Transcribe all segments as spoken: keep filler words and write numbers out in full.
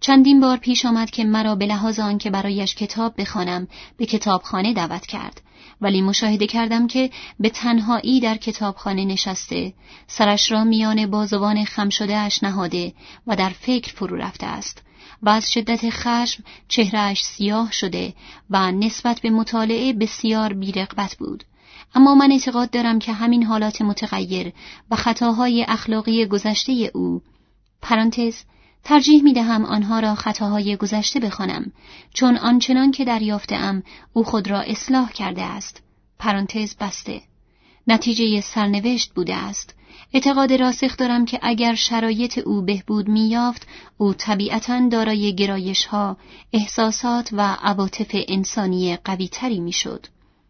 چندین بار پیش آمد که مرا به لحاظ آن که برایش کتاب بخوانم به کتابخانه دعوت کرد، ولی مشاهده کردم که به تنهایی در کتابخانه نشسته، سرش را میان بازوان خم شده اش نهاده و در فکر فرو رفته است و از شدت خشم چهرهش سیاه شده و نسبت به مطالعه بسیار بی‌رغبت بود. اما من اعتقاد دارم که همین حالات متغیر و خطاهای اخلاقی گذشته او، پرانتز ترجیح می دهم آنها را خطاهای گذشته بخوانم، چون آنچنان که دریافته‌ام او خود را اصلاح کرده است، پرانتز بسته، نتیجه سرنوشت بوده است. اعتقاد راسخ دارم که اگر شرایط او بهبود می یافت، او طبیعتاً دارای گرایش‌ها، احساسات و عواطف انسانی قوی‌تری می شد.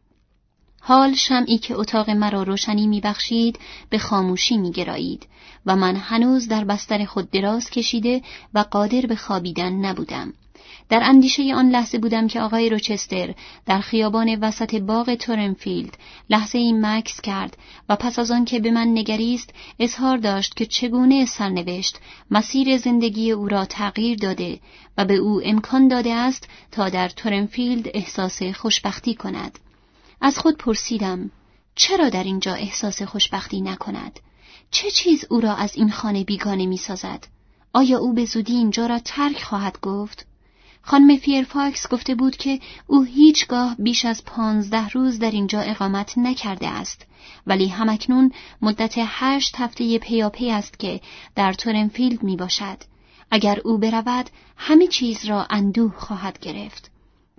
حال شمعی که اتاق مرا روشنی می بخشید به خاموشی می گرایید و من هنوز در بستر خود دراز کشیده و قادر به خوابیدن نبودم. در اندیشه آن لحظه بودم که آقای روچستر در خیابان وسط باغ تورنفیلد لحظه ای مکث کرد و پس از آن که به من نگریست اظهار داشت که چگونه سرنوشت مسیر زندگی او را تغییر داده و به او امکان داده است تا در تورنفیلد احساس خوشبختی کند. از خود پرسیدم چرا در اینجا احساس خوشبختی نکند؟ چه چیز او را از این خانه بیگانه می سازد؟ آیا او به زودی اینجا را ترک خواهد گفت؟ خانم فیرفاکس گفته بود که او هیچگاه بیش از پانزده روز در اینجا اقامت نکرده است، ولی همکنون مدت هشت هفته پیاپی است که در تورنفیلد می باشد. اگر او برود همه چیز را اندوه خواهد گرفت.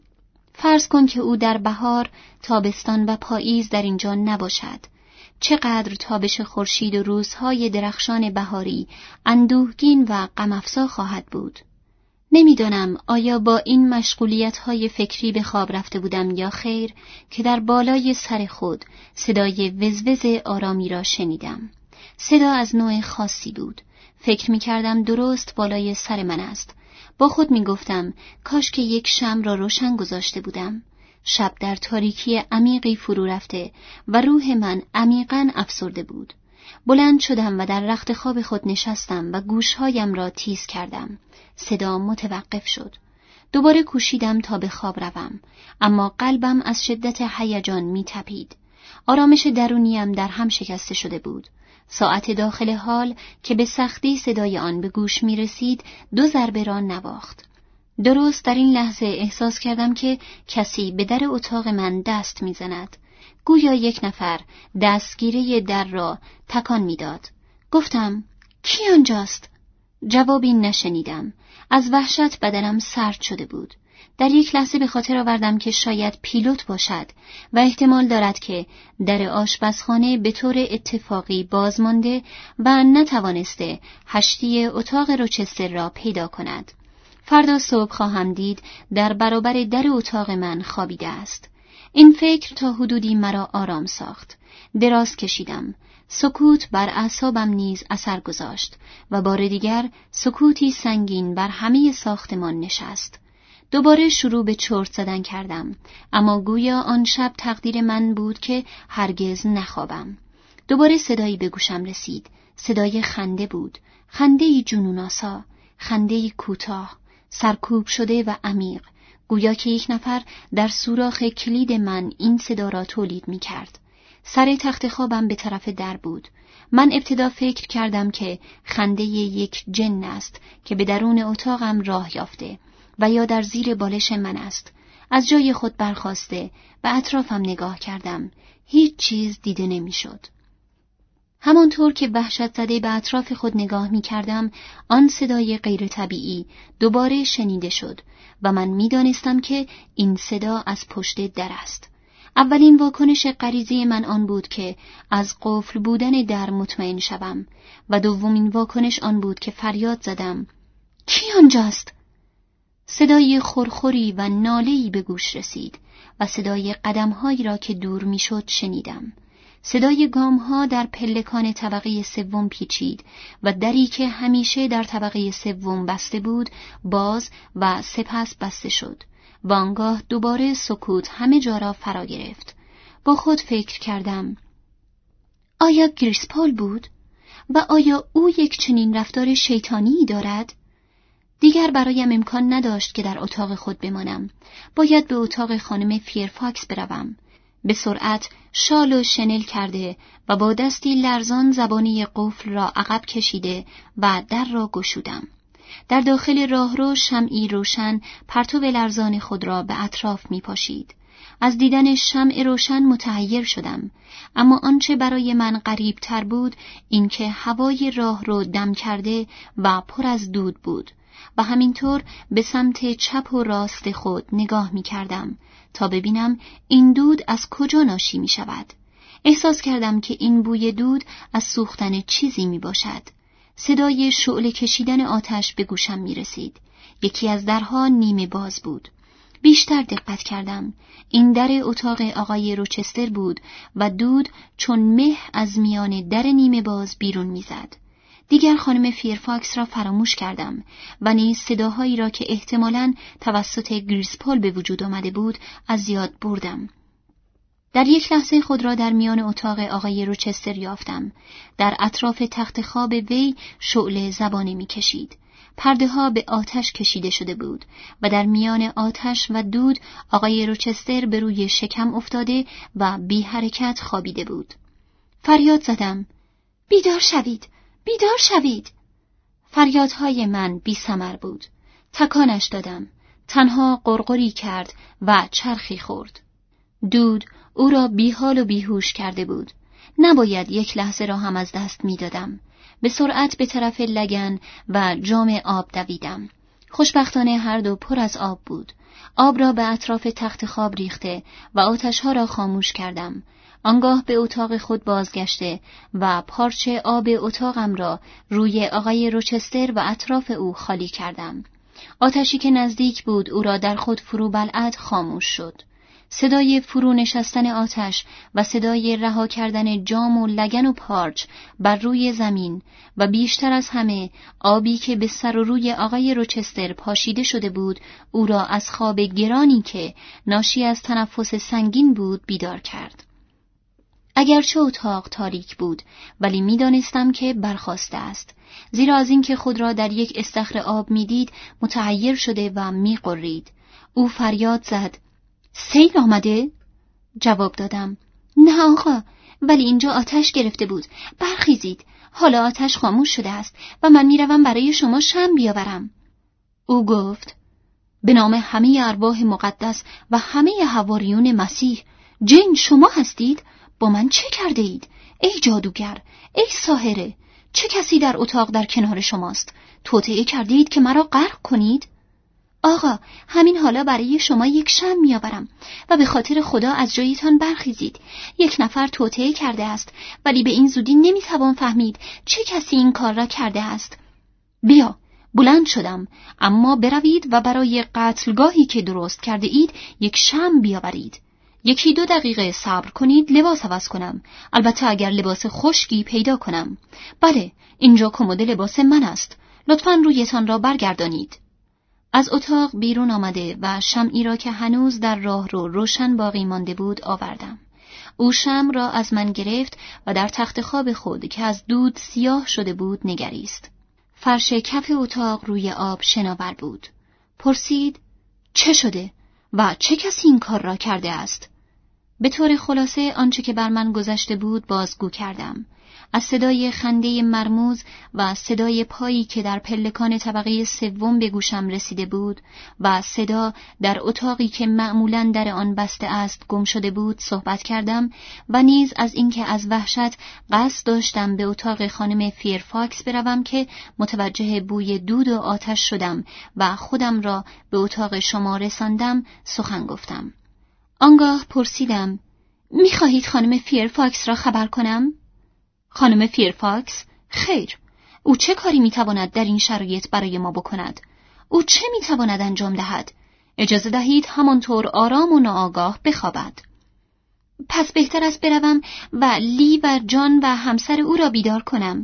فرض کن که او در بهار، تابستان و پاییز در اینجا نباشد. چقدر تابش خورشید و روزهای درخشان بهاری اندوهگین و غم‌افزا خواهد بود. نمیدانم آیا با این مشغولیت‌های فکری به خواب رفته بودم یا خیر که در بالای سر خود صدای وزوز آرامی را شنیدم. صدا از نوع خاصی بود. فکر می‌کردم درست بالای سر من است. با خود می‌گفتم کاش که یک شمع را روشن گذاشته بودم. شب در تاریکی عمیقی فرو رفته و روح من عمیقاً افسرده بود. بلند شدم و در رخت خواب خود نشستم و گوشهایم را تیز کردم. صدا متوقف شد. دوباره کوشیدم تا به خواب روم، اما قلبم از شدت هیجان می‌تپید. آرامش درونیم در هم شکسته شده بود. ساعت داخل حال که به سختی صدای آن به گوش می رسید دو ضربه را نواخت. درست در این لحظه احساس کردم که کسی به در اتاق من دست می زند. گویا یک نفر دستگیره در را تکان می داد. گفتم کی آنجاست؟ جوابی نشنیدم. از وحشت بدنم سرد شده بود. در یک لحظه به خاطر آوردم که شاید پیلوت باشد و احتمال دارد که در آشپزخانه به طور اتفاقی باز مانده و نتوانسته هشتی اتاق روچستر را پیدا کند. فردا صبح خواهم دید در برابر در اتاق من خوابیده است. این فکر تا حدودی مرا آرام ساخت. دراز کشیدم. سکوت بر اعصابم نیز اثر گذاشت و بار دیگر سکوتی سنگین بر همه ساختمان نشست. دوباره شروع به چرت زدن کردم، اما گویا آن شب تقدیر من بود که هرگز نخوابم. دوباره صدایی به گوشم رسید. صدای خنده بود. خنده‌ای جنون‌آسا، خنده‌ای کوتاه، سرکوب شده و عمیق، گویا که یک نفر در سوراخ کلید من این صدا را تولید می کرد. سر تخت خوابم به طرف در بود. من ابتدا فکر کردم که خنده یک جن است که به درون اتاقم راه یافته و یا در زیر بالش من است. از جای خود برخاسته و اطرافم نگاه کردم. هیچ چیز دیده نمی شد. همانطور که وحشت زده به اطراف خود نگاه می کردم، آن صدای غیر طبیعی دوباره شنیده شد و من می دانستم که این صدا از پشت در است. اولین واکنش غریزی من آن بود که از قفل بودن در مطمئن شوم و دومین واکنش آن بود که فریاد زدم: کی آنجاست؟ صدای خورخوری و ناله‌ای به گوش رسید و صدای قدم‌هایی را که دور می‌شد شنیدم. صدای گام‌ها در پلکان طبقه سوم پیچید و دری که همیشه در طبقه سوم بسته بود باز و سپس بسته شد و آنگاه دوباره سکوت همه جا را فرا گرفت. با خود فکر کردم: آیا گریسپول بود؟ و آیا او یک چنین رفتار شیطانی دارد؟ دیگر برایم امکان نداشت که در اتاق خود بمانم. باید به اتاق خانم فیرفاکس بروم. به سرعت شال و شنل کرده و با دستی لرزان زبانی قفل را عقب کشیده و در را گشودم. در داخل راهرو شمعی روشن پرتو لرزان خود را به اطراف می پاشید. از دیدن شمع روشن متحیر شدم، اما آنچه برای من غریب تر بود این که هوای راهرو دم کرده و پر از دود بود و همینطور به سمت چپ و راست خود نگاه می کردم تا ببینم این دود از کجا ناشی می شود. احساس کردم که این بوی دود از سوختن چیزی می باشد. صدای شعله کشیدن آتش به گوشم می رسید. یکی از درها نیمه باز بود. بیشتر دقت کردم. این در اتاق آقای روچستر بود و دود چون مه از میان در نیمه باز بیرون می زد. دیگر خانم فیرفاکس را فراموش کردم و نیز صداهایی را که احتمالاً توسط گریسپول به وجود آمده بود از یاد بردم. در یک لحظه خود را در میان اتاق آقای روچستر یافتم. در اطراف تخت خواب وی شعله زبانه می کشید. پرده ها به آتش کشیده شده بود و در میان آتش و دود آقای روچستر به روی شکم افتاده و بی حرکت خوابیده بود. فریاد زدم: بیدار شوید! بیدار شوید! فریادهای من بی ثمر بود. تکانش دادم. تنها قرقری کرد و چرخی خورد. دود او را بیحال و بیهوش کرده بود. نباید یک لحظه را هم از دست می دادم. به سرعت به طرف لگن و جام آب دویدم. خوشبختانه هر دو پر از آب بود. آب را به اطراف تخت خواب ریخته و آتشها را خاموش کردم. آنگاه به اتاق خود بازگشته و پارچه آب اتاقم را روی آقای روچستر و اطراف او خالی کردم. آتشی که نزدیک بود او را در خود فرو بلعد خاموش شد. صدای فرو نشستن آتش و صدای رها کردن جام و لگن و پارچ بر روی زمین و بیشتر از همه آبی که به سر و روی آقای روچستر پاشیده شده بود او را از خواب گرانی که ناشی از تنفس سنگین بود بیدار کرد. اگرچه اتاق تاریک بود ولی می دانستم که برخاسته است، زیرا از اینکه خود را در یک استخر آب می دید متحیر شده و می غرید. او فریاد زد: سیل آمده؟ جواب دادم: نه آقا، ولی اینجا آتش گرفته بود. برخیزید، حالا آتش خاموش شده است و من میروم برای شما شمع بیاورم. او گفت: به نام همه ارواح مقدس و همه حواریون مسیح، جن شما هستید؟ با من چه کرده اید؟ ای جادوگر، ای ساحره، چه کسی در اتاق در کنار شماست؟ توطئه کردید که مرا غرق کنید؟ آقا، همین حالا برای شما یک شمع میآورم و به خاطر خدا از جایتان برخیزید. یک نفر توطئه کرده است ولی به این زودی نمیتوان فهمید چه کسی این کار را کرده است. بیا، بلند شدم، اما بروید و برای قتلگاهی که درست کرده اید یک شمع بیاورید. یکی دو دقیقه صبر کنید لباس عوض کنم، البته اگر لباس خشکی پیدا کنم. بله، اینجا کمد لباس من است، لطفاً رویتان را برگردانید. از اتاق بیرون آمده و شمعی را که هنوز در راه رو روشن باقی مانده بود آوردم. او شمع را از من گرفت و در تخت خواب خود که از دود سیاه شده بود نگریست. فرش کف اتاق روی آب شناور بود. پرسید: چه شده و چه کسی این کار را کرده است؟ به طور خلاصه آنچه که بر من گذشته بود بازگو کردم. از صدای خنده مرموز و صدای پایی که در پلکان طبقه سوم به گوشم رسیده بود و صدا در اتاقی که معمولاً در آن بسته است گم شده بود صحبت کردم و نیز از اینکه از وحشت قصد داشتم به اتاق خانم فیرفاکس بروم که متوجه بوی دود و آتش شدم و خودم را به اتاق شما رساندم سخن گفتم. آنگاه پرسیدم: می‌خواهید خانم فیرفاکس را خبر کنم؟ خانم فیرفاکس؟ خیر، او چه کاری میتواند در این شرایط برای ما بکند؟ او چه میتواند انجام دهد؟ اجازه دهید همانطور آرام و ناآگاه بخوابد. پس بهتر است بروم و لی و جان و همسر او را بیدار کنم.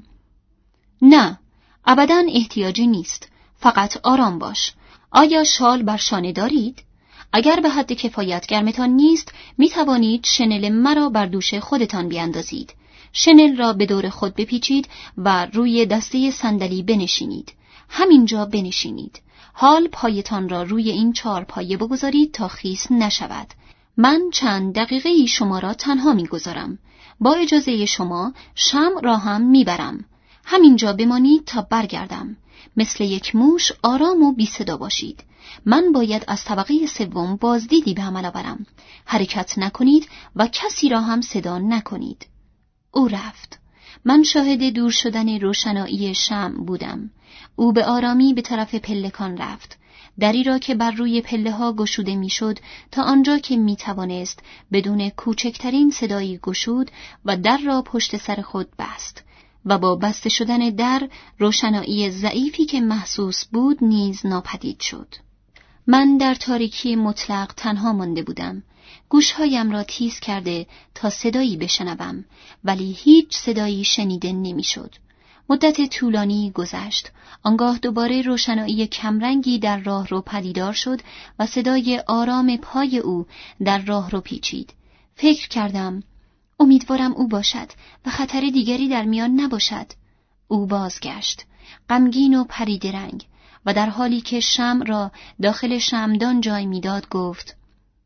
نه، ابداً احتیاجی نیست، فقط آرام باش. آیا شال بر شانه دارید؟ اگر به حد کفایت گرمتان نیست میتوانید شنل مرا بر دوش خودتان بیاندازید. شنل را به دور خود بپیچید و روی دسته صندلی بنشینید. همینجا بنشینید. حال پایتان را روی این چهار پایه بگذارید تا خیس نشود. من چند دقیقه شما را تنها می‌گذارم. با اجازه شما شمع را هم میبرم. همینجا بمانید تا برگردم. مثل یک موش آرام و بی صدا باشید. من باید از طبقه سوم بازدیدی به عمل آورم. حرکت نکنید و کسی را هم صدا نکنید. او رفت. من شاهد دور شدن روشنایی شمع بودم. او به آرامی به طرف پلکان رفت. دری را که بر روی پله ها گشوده می شد تا آنجا که می توانست بدون کوچکترین صدایی گشود و در را پشت سر خود بست و با بسته شدن در روشنایی ضعیفی که محسوس بود نیز ناپدید شد. من در تاریکی مطلق تنها مانده بودم. گوشهایم را تیز کرده تا صدایی بشنوم، ولی هیچ صدایی شنیده نمی شد. مدت طولانی گذشت. آنگاه دوباره روشنایی کمرنگی در راه رو پدیدار شد و صدای آرام پای او در راه رو پیچید. فکر کردم امیدوارم او باشد و خطر دیگری در میان نباشد. او بازگشت، غمگین و پریده رنگ، و در حالی که شمع را داخل شمعدان جای میداد گفت: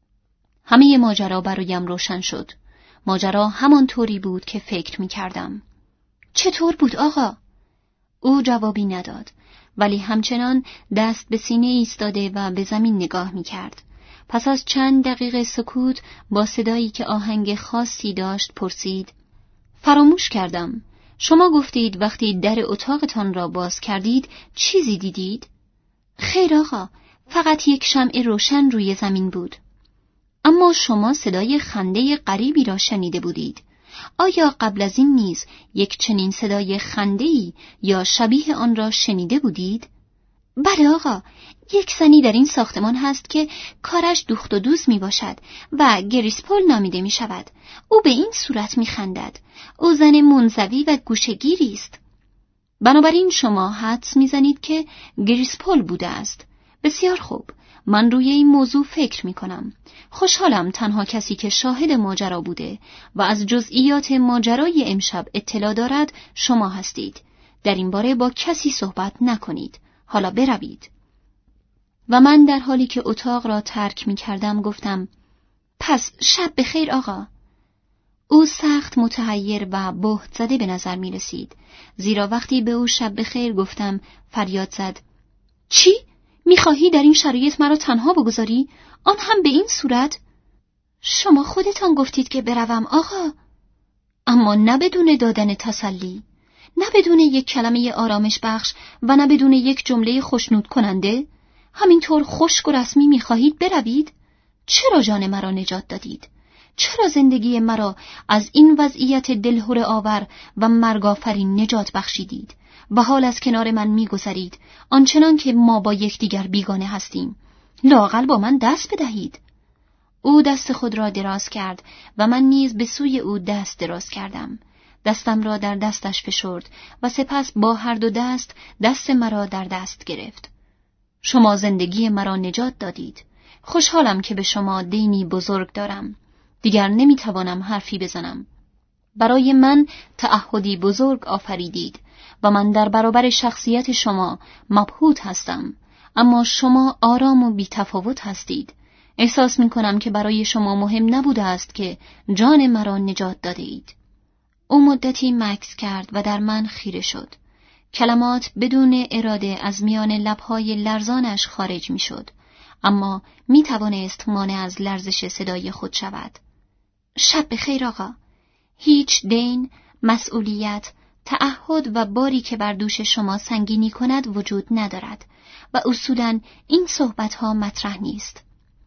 همه ماجرا برایم روشن شد. ماجرا همان طوری بود که فکر می کردم. چطور بود آقا؟ او جوابی نداد، ولی همچنان دست به سینه ایستاده و به زمین نگاه می کرد. پس از چند دقیقه سکوت با صدایی که آهنگ خاصی داشت پرسید: فراموش کردم. شما گفتید وقتی در اتاقتان را باز کردید چیزی دیدید؟ خیر آقا، فقط یک شمع روشن روی زمین بود. اما شما صدای خنده غریبی را شنیده بودید. آیا قبل از این نیز یک چنین صدای خنده‌ای یا شبیه آن را شنیده بودید؟ بله آقا، یک زنی در این ساختمان هست که کارش دوخت و دوز می باشد و گریسپول نامیده می شود. او به این صورت می خندد. او زن منزوی و گوشه‌گیری است. بنابراین شما حدس می زنید که گریسپول بوده است. بسیار خوب، من روی این موضوع فکر می کنم. خوشحالم تنها کسی که شاهد ماجرا بوده و از جزئیات ماجرای امشب اطلاع دارد شما هستید. در این باره با کسی صحبت نکنید. حالا بروید. و من در حالی که اتاق را ترک می کردم گفتم: پس شب بخیر آقا. او سخت متحیر و بهت زده به نظر می رسید، زیرا وقتی به او شب بخیر گفتم فریاد زد: چی؟ می خواهی در این شرایط مرا تنها بگذاری؟ آن هم به این صورت؟ شما خودتان گفتید که بروم آقا. اما نه بدون دادن تسلی، نه بدون یک کلمه آرامش بخش و نه بدون یک جمله خوشنود کننده. همینطور خشک و رسمی می خواهید بروید؟ چرا جان مرا نجات دادید؟ چرا زندگی مرا از این وضعیت دلهره آور و مرگافرین نجات بخشیدید و حال از کنار من می گذرید آنچنان که ما با یکدیگر بیگانه هستیم؟ لااقل با من دست بدهید. او دست خود را دراز کرد و من نیز به سوی او دست دراز کردم. دستم را در دستش فشرد و سپس با هر دو دست دست مرا در دست گرفت. شما زندگی مرا نجات دادید. خوشحالم که به شما دینی بزرگ دارم. دیگر نمیتوانم حرفی بزنم. برای من تعهدی بزرگ آفریدید و من در برابر شخصیت شما مبهوت هستم، اما شما آرام و بی‌تفاوت هستید. احساس می‌کنم که برای شما مهم نبوده است که جان مرا نجات داده اید. او مدتی مکث کرد و در من خیره شد. کلمات بدون اراده از میان لب‌های لرزانش خارج می‌شد، اما می‌توانست مانع از لرزش صدای خود شود. شب بخیر آقا. هیچ دین، مسئولیت، تعهد و باری که بر دوش شما سنگینی کند وجود ندارد و اصولاً این صحبت‌ها مطرح نیست.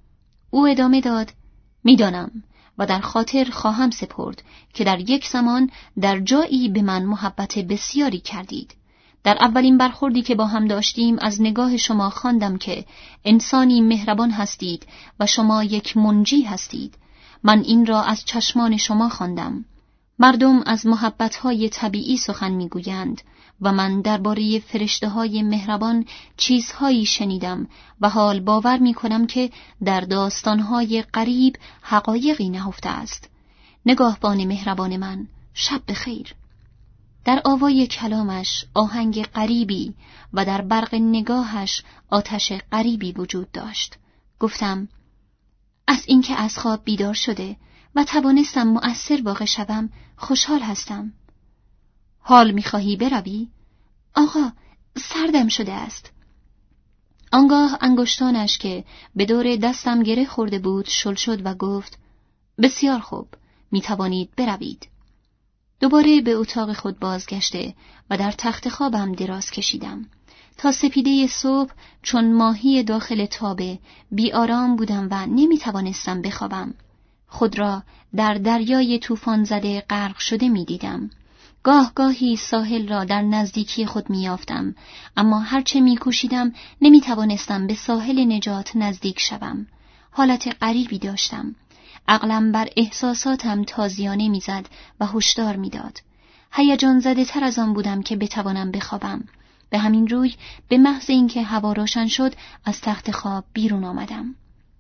او ادامه داد: می‌دانم و در خاطر خواهم سپرد که در یک زمان در جایی به من محبت بسیاری کردید. در اولین برخوردی که با هم داشتیم از نگاه شما خواندم که انسانی مهربان هستید و شما یک منجی هستید. من این را از چشمان شما خواندم. مردم از محبت‌های طبیعی سخن می‌گویند و من درباره فرشته‌های مهربان چیزهایی شنیدم و حال باور می‌کنم که در داستان‌های غریب حقایقی نهفته است. نگاهبان مهربان من، شب بخیر. در آوای کلامش آهنگ غریبی و در برق نگاهش آتش غریبی وجود داشت. گفتم: از اینکه از خواب بیدار شده و توانستم مؤثر واقع شوم خوشحال هستم. حال می‌خواهی بروی؟ آقا، سردم شده است. آنگاه انگشتانش که به دور دستم گره خورده بود شل شد و گفت: بسیار خوب، می توانید بروید. دوباره به اتاق خود بازگشته و در تخت خوابم دراز کشیدم. تا سپیده صبح چون ماهی داخل تابه بی آرام بودم و نمی توانستم بخوابم. خود را در دریای طوفان زده غرق شده می دیدم. گاه گاهی ساحل را در نزدیکی خود می یافتم، اما هرچه می کوشیدم نمی توانستم به ساحل نجات نزدیک شوم. حالت غریبی داشتم. عقلم بر احساساتم تازیانه می زد و هشدار می داد. هیجان زده تر از آن بودم که بتوانم بخوابم. به همین روی به محض اینکه هوا روشن شد از تخت خواب بیرون آمدم.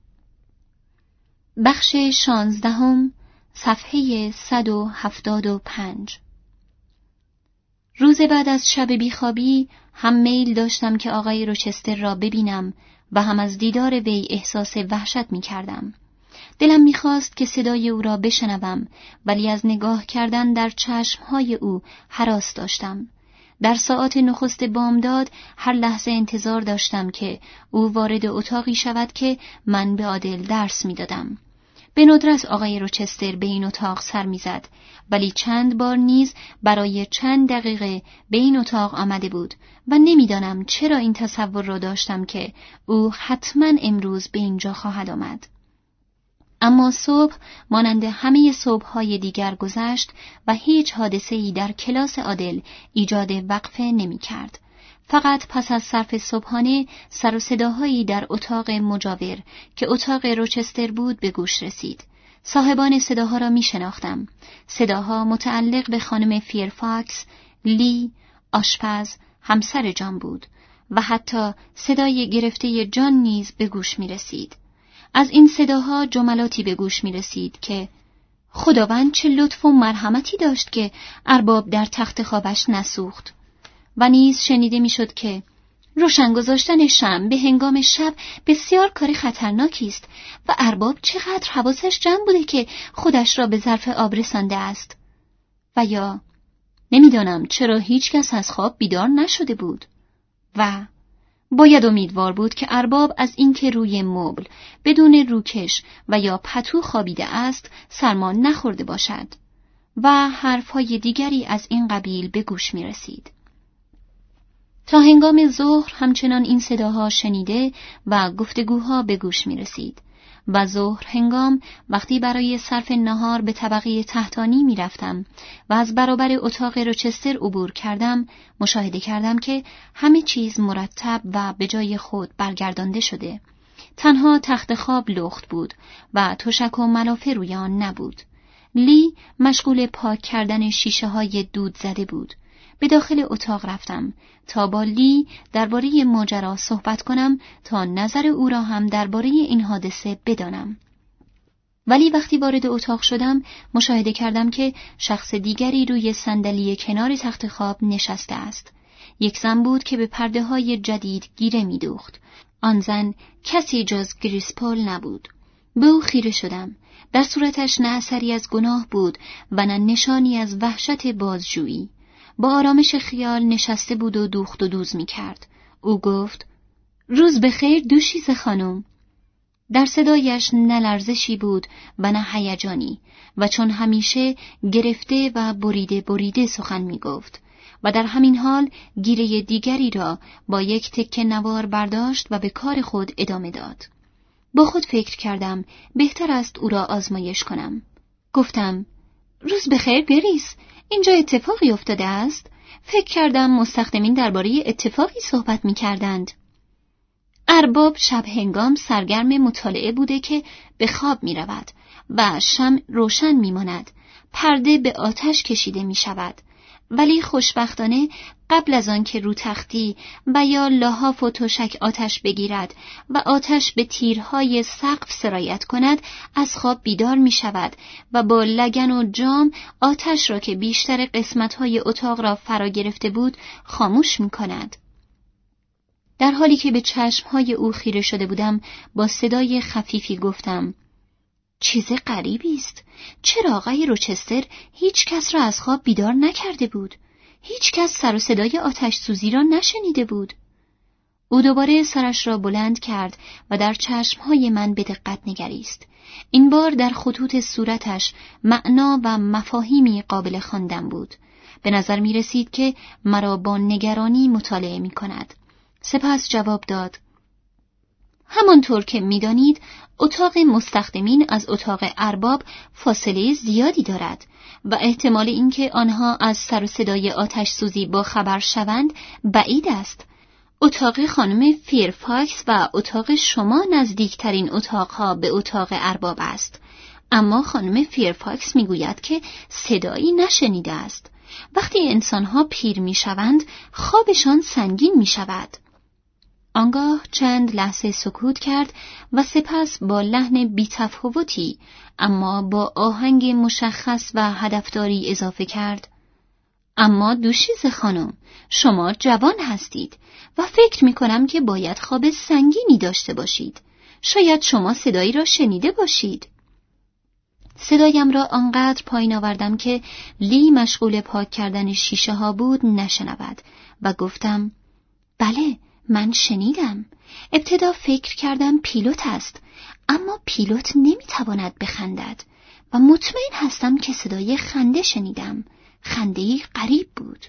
بخش شانزدهم، صفحه صد و هفتاد و پنج. روز بعد از شب بیخوابی هم میل داشتم که آقای روچستر را ببینم و هم از دیدار وی احساس وحشت می کردم. دلم می خواست که صدای او را بشنوم، ولی از نگاه کردن در چشمهای او هراس داشتم. در ساعات نخست بامداد هر لحظه انتظار داشتم که او وارد اتاقی شود که من به عادل درس می دادم. به ندرت آقای روچستر به این اتاق سر می زد، ولی چند بار نیز برای چند دقیقه به این اتاق آمده بود و نمیدانم چرا این تصور را داشتم که او حتما امروز به اینجا خواهد آمد. اما صبح مانند همه صبح‌های دیگر گذشت و هیچ حادثه‌ای در کلاس عادل ایجاد وقفه نمی‌کرد. فقط پس از صرف صبحانه سر و صداهایی در اتاق مجاور که اتاق روچستر بود به گوش رسید. صاحبان صداها را می شناختم. صداها متعلق به خانم فیرفاکس، لی، آشپز، همسر جان بود و حتی صدای گرفته جان نیز به گوش می رسید. از این صداها جملاتی به گوش می رسید که خداوند چه لطف و مرحمتی داشت که ارباب در تخت خوابش نسوخت. و نیز شنیده می شد که روشن گذاشتن شمع به هنگام شب بسیار کار خطرناکی است و ارباب چقدر حواسش جمع بوده که خودش را به ظرف آب رسانده است. و یا نمیدانم چرا هیچ کس از خواب بیدار نشده بود. و باید امیدوار بود که ارباب از اینکه روی مبل بدون روکش و یا پتو خوابیده است سرما نخورده باشد. و حرفهای دیگری از این قبیل به گوش می رسید. تا هنگام ظهر همچنان این صداها شنیده و گفتگوها به گوش می رسید و ظهر هنگام وقتی برای صرف نهار به طبقه تحتانی می رفتم و از برابر اتاق روچستر عبور کردم، مشاهده کردم که همه چیز مرتب و به جای خود برگردانده شده. تنها تخت خواب لخت بود و تشک و ملافه روی آن نبود. لی مشغول پاک کردن شیشه های دود زده بود. به داخل اتاق رفتم تا با لی درباره ماجرا صحبت کنم تا نظر او را هم درباره این حادثه بدانم. ولی وقتی وارد اتاق شدم مشاهده کردم که شخص دیگری روی صندلی کنار تخت خواب نشسته است. یک زن بود که به پرده های جدید گیره می دوخت. آن زن کسی جز گریسپول نبود. به او خیره شدم. در صورتش نه اثری از گناه بود و نه نشانی از وحشت بازجویی. با آرامش خیال نشسته بود و دوخت و دوز می کرد. او گفت: روز بخیر دوشیزه خانم. در صدایش نه لرزشی بود و نه هیجانی و چون همیشه گرفته و بریده بریده سخن می گفت و در همین حال گیره دیگری را با یک تکه نوار برداشت و به کار خود ادامه داد. با خود فکر کردم بهتر است او را آزمایش کنم. گفتم: روز بخیر گریس، اینجا اتفاقی افتاده است؟ فکر کردم مستخدمین درباره اتفاقی صحبت می کردند. ارباب شب هنگام سرگرم مطالعه بوده که به خواب می رود و شمع روشن می ماند. پرده به آتش کشیده می شود. ولی خوشبختانه قبل از آن که رو تختی و یا لحاف و تشک آتش بگیرد و آتش به تیرهای سقف سرایت کند، از خواب بیدار می شود و با لگن و جام آتش را که بیشتر قسمتهای اتاق را فرا گرفته بود خاموش می کند. در حالی که به چشمهای او خیره شده بودم، با صدای خفیفی گفتم: چیز غریبی است. چرا آقای روچستر هیچ کس را از خواب بیدار نکرده بود؟ هیچ کس سر و صدای آتش سوزی را نشنیده بود. او دوباره سرش را بلند کرد و در چشمهای من به دقت نگریست. این بار در خطوط صورتش معنا و مفاهیمی قابل خواندن بود. به نظر می رسید که مرا با نگرانی مطالعه می کند. سپس جواب داد: همانطور که می دانید، اتاق مستخدمین از اتاق ارباب فاصله زیادی دارد و احتمال اینکه آنها از سر و صدای آتش سوزی با خبر شوند بعید است. اتاق خانم فیرفاکس و اتاق شما نزدیکترین اتاقها به اتاق ارباب است، اما خانم فیرفاکس می گوید که صدایی نشنیده است. وقتی انسانها پیر می شوند، خوابشان سنگین می شود. آنگاه چند لحظه سکوت کرد و سپس با لحن بی‌تفاوتی اما با آهنگ مشخص و هدفداری اضافه کرد: اما دوشیزه خانم، شما جوان هستید و فکر می کنم که باید خواب سنگینی داشته باشید. شاید شما صدایی را شنیده باشید. صدایم را آنقدر پایین آوردم که لی مشغول پاک کردن شیشه ها بود نشنود و گفتم: بله، من شنیدم. ابتدا فکر کردم پیلوت است، اما پیلوت نمیتواند بخندد و مطمئن هستم که صدای خنده شنیدم. خنده‌ای غریب بود.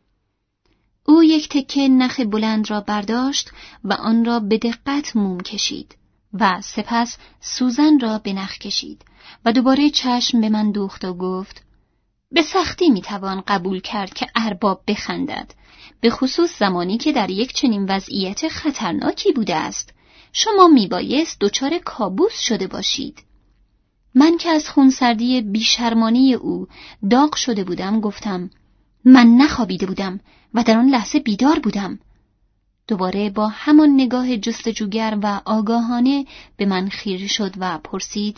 او یک تکه نخ بلند را برداشت و آن را به دقت موم کشید و سپس سوزن را به نخ کشید و دوباره چشم به من دوخت و گفت: به سختی میتوان قبول کرد که ارباب بخندد، به خصوص زمانی که در یک چنین وضعیت خطرناکی بوده است. شما میبایست دچار کابوس شده باشید. من که از خونسردی بیشرمانی او داغ شده بودم گفتم: من نخوابیده بودم و در آن لحظه بیدار بودم. دوباره با همان نگاه جستجوگر و آگاهانه به من خیره شد و پرسید: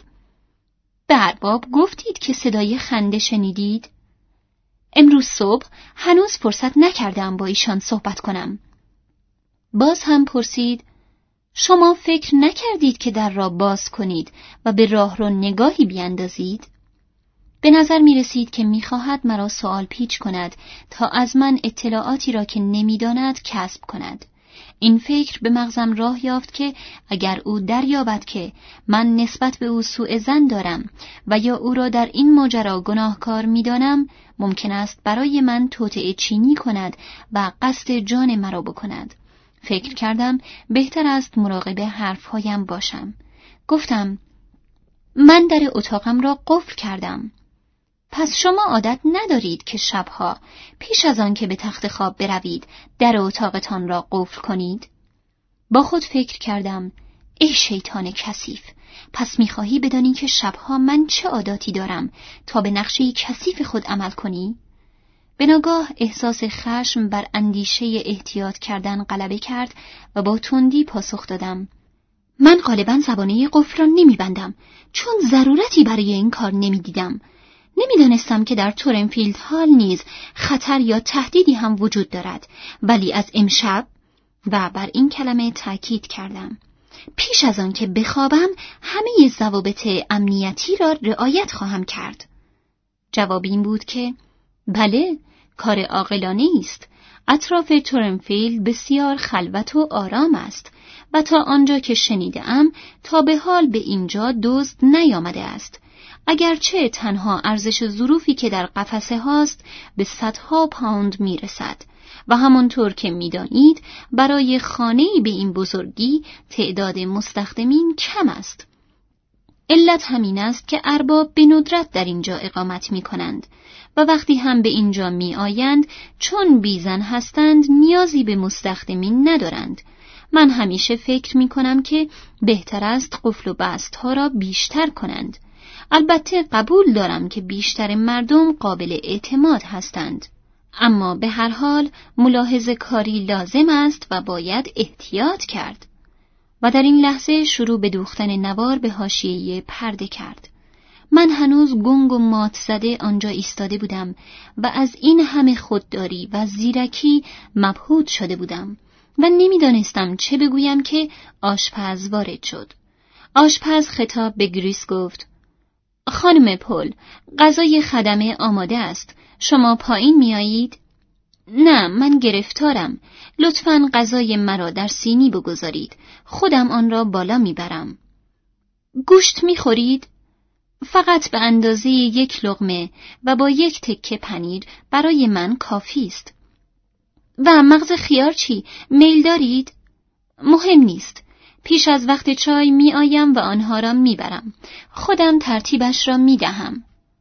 به ارباب گفتید که صدای خنده شنیدید؟ امروز صبح هنوز فرصت نکردم با ایشان صحبت کنم. باز هم پرسید: شما فکر نکردید که در را باز کنید و به راه رو نگاهی بیاندازید؟ به نظر می رسید که می خواهد مرا سوال پیچ کند تا از من اطلاعاتی را که نمی داند کسب کند. این فکر به مغزم راه یافت که اگر او دریابد که من نسبت به او سوء ظن دارم و یا او را در این ماجرا گناهکار می دانم، ممکن است برای من توطئه چینی کند و قصد جان مرا بکند. فکر کردم بهتر است مراقب حرفهایم باشم. گفتم: من در اتاقم را قفل کردم. پس شما عادت ندارید که شبها پیش از آن که به تخت خواب بروید در اتاقتان را قفل کنید؟ با خود فکر کردم: ای شیطان کثیف، پس می‌خواهی بدانی که شبها من چه عاداتی دارم تا به نقشه کثیف خود عمل کنی؟ به ناگاه احساس خشم بر اندیشه احتیاط کردن غلبه کرد و با تندی پاسخ دادم: من غالباً زبانه قفل را نمی‌بندم، چون ضرورتی برای این کار نمی‌دیدم. نمی‌دانستم که در تورنفیلد هال نیز خطر یا تهدیدی هم وجود دارد، ولی از امشب، و بر این کلمه تأکید کردم، پیش از آن که بخوابم همه ضوابط امنیتی را رعایت خواهم کرد. جواب این بود که بله، کار عاقلانه است. اطراف تورنفیلد بسیار خلوت و آرام است و تا آنجا که شنیده‌ام تا به حال به اینجا دزد نیامده است. اگرچه تنها ارزش ظروفی که در قفسه هاست به صدها پوند میرسد و همانطور که میدانید برای خانه‌ای به این بزرگی تعداد مستخدمین کم است. علت همین است که ارباب به ندرت در اینجا اقامت می کنند و وقتی هم به اینجا می آیند چون بیزن هستند نیازی به مستخدمین ندارند. من همیشه فکر می کنم که بهتر است قفل و بست ها را بیشتر کنند. البته قبول دارم که بیشتر مردم قابل اعتماد هستند، اما به هر حال ملاحظه کاری لازم است و باید احتیاط کرد. و در این لحظه شروع به دوختن نوار به حاشیه پرده کرد. من هنوز گنگ و مات زده آنجا ایستاده بودم و از این همه خودداری و زیرکی مبهوت شده بودم و نمیدانستم چه بگویم که آشپز وارد شد. آشپز خطاب به گریس گفت: خانم پل، غذای خدمه آماده است. شما پایین میایید؟ نه، من گرفتارم. لطفاً غذای مرا در سینی بگذارید. خودم آن را بالا میبرم. گوشت میخورید؟ فقط به اندازه یک لقمه و با یک تکه پنیر برای من کافی است. و مغز خیار چی؟ میل دارید؟ مهم نیست. پیش از وقت چای می آیم و آنها را می برم. خودم ترتیبش را می دهم.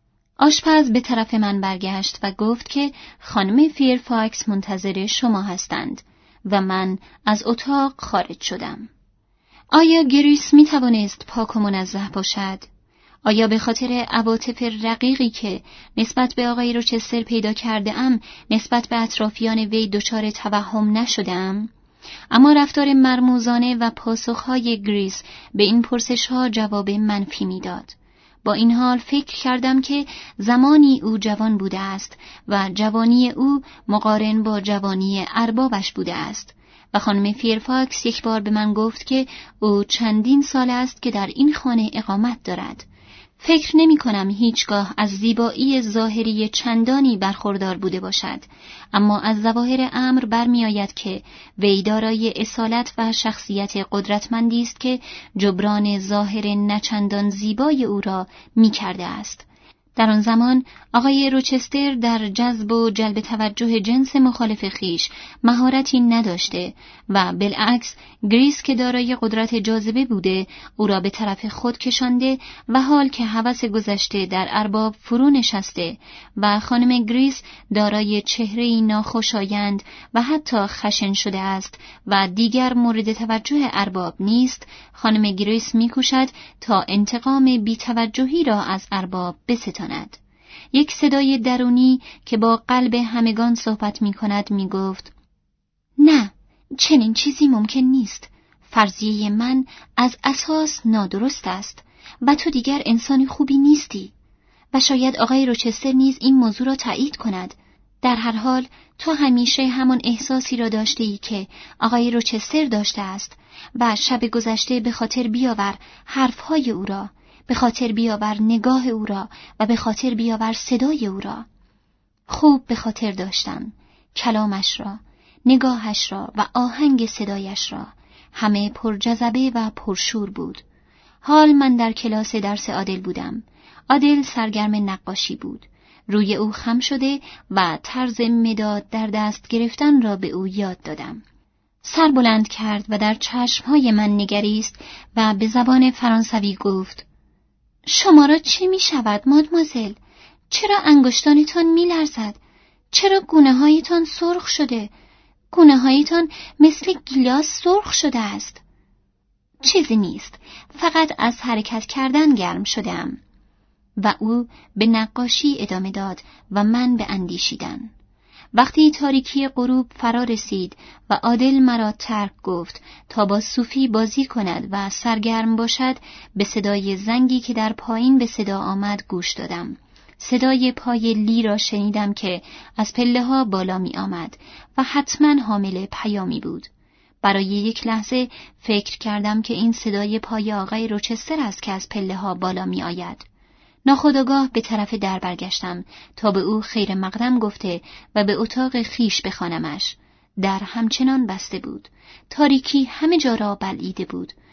آشپز به طرف من برگشت و گفت که خانم فیرفاکس منتظر شما هستند و من از اتاق خارج شدم. آیا گریس می توانست پاک و منزه باشد؟ آیا به خاطر عواطف رقیقی که نسبت به آقای روچستر پیدا کرده ام نسبت به اطرافیان وی دچار توهم نشدم؟ اما رفتار مرموزانه و پاسخهای گریس به این پرسش‌ها جواب منفی می‌داد. با این حال فکر کردم که زمانی او جوان بوده است و جوانی او مقارن با جوانی اربابش بوده است و خانم فیرفاکس یک بار به من گفت که او چندین سال است که در این خانه اقامت دارد. فکر نمی کنم هیچگاه از زیبایی ظاهری چندانی برخوردار بوده باشد، اما از ظواهر امر برمی آید که وی دارای اصالت و شخصیت قدرتمندی است که جبران ظاهر نچندان زیبای او را می کرده است. در آن زمان آقای روچستر در جذب و جلب توجه جنس مخالف خیش مهارتی نداشته و بالعکس گریس که دارای قدرت جاذبه بوده او را به طرف خود کشانده و حال که هوس گذشته در ارباب فرو نشسته و خانم گریس دارای چهره‌ای ناخوشایند و حتی خشن شده است و دیگر مورد توجه ارباب نیست، خانم گریس می‌کوشد تا انتقام بی‌توجهی را از ارباب بستاند. یک صدای درونی که با قلب همگان صحبت می کند می گفت: نه، چنین چیزی ممکن نیست. فرضیه من از اساس نادرست است و تو دیگر انسان خوبی نیستی و شاید آقای روچستر نیز این موضوع را تایید کند. در هر حال تو همیشه همان احساسی را داشته‌ای که آقای روچستر داشته است و شب گذشته به خاطر بیاور حرفهای او را، به خاطر بیاور نگاه او را و به خاطر بیاور صدای او را. خوب به خاطر داشتم کلامش را، نگاهش را و آهنگ صدایش را. همه پر جذبه و پرشور بود. حال من در کلاس درس عادل بودم. عادل سرگرم نقاشی بود. روی او خم شده و طرز مداد در دست گرفتن را به او یاد دادم. سر بلند کرد و در چشمهای من نگریست و به زبان فرانسوی گفت: شما را چه می شود مادموزل؟ چرا انگشتانتان می لرزد؟ چرا گونه هایتان سرخ شده؟ گونه هایتان مثل گیلاس سرخ شده است. چیزی نیست، فقط از حرکت کردن گرم شدم. و او به نقاشی ادامه داد و من به اندیشیدن. وقتی تاریکی غروب فرا رسید و عادل مرا ترک گفت تا با صوفی بازی کند و سرگرم باشد، به صدای زنگی که در پایین به صدا آمد گوش دادم. صدای پای لی را شنیدم که از پله ها بالا می آمد و حتما حامل پیامی بود. برای یک لحظه فکر کردم که این صدای پای آقای روچستر است که از پله ها بالا می آید. ناخودآگاه به طرف در برگشتم تا به او خیر مقدم گفته و به اتاق خیش بخوانمش. در همچنان بسته بود. تاریکی همه جا را بلعیده بود.